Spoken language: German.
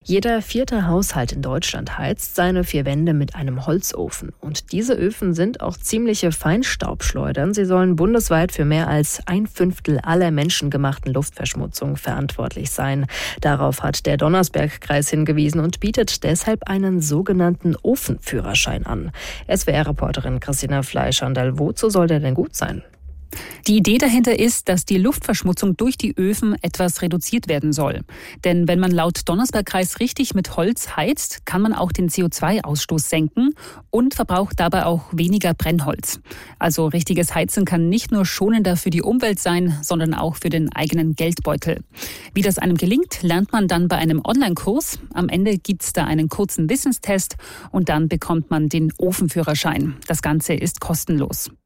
Jeder vierte Haushalt in Deutschland heizt seine vier Wände mit einem Holzofen. Und diese Öfen sind auch ziemliche Feinstaubschleudern. Sie sollen bundesweit für mehr als 1/5 aller menschengemachten Luftverschmutzung verantwortlich sein. Darauf hat der Donnersberg-Kreis hingewiesen und bietet deshalb einen sogenannten Ofenführerschein an. SWR-Reporterin Christina Fleischhandel, wozu soll der denn gut sein? Die Idee dahinter ist, dass die Luftverschmutzung durch die Öfen etwas reduziert werden soll. Denn wenn man laut Donnersberg-Kreis richtig mit Holz heizt, kann man auch den CO2-Ausstoß senken und verbraucht dabei auch weniger Brennholz. Also richtiges Heizen kann nicht nur schonender für die Umwelt sein, sondern auch für den eigenen Geldbeutel. Wie das einem gelingt, lernt man dann bei einem Online-Kurs. Am Ende gibt's da einen kurzen Wissenstest und dann bekommt man den Ofenführerschein. Das Ganze ist kostenlos.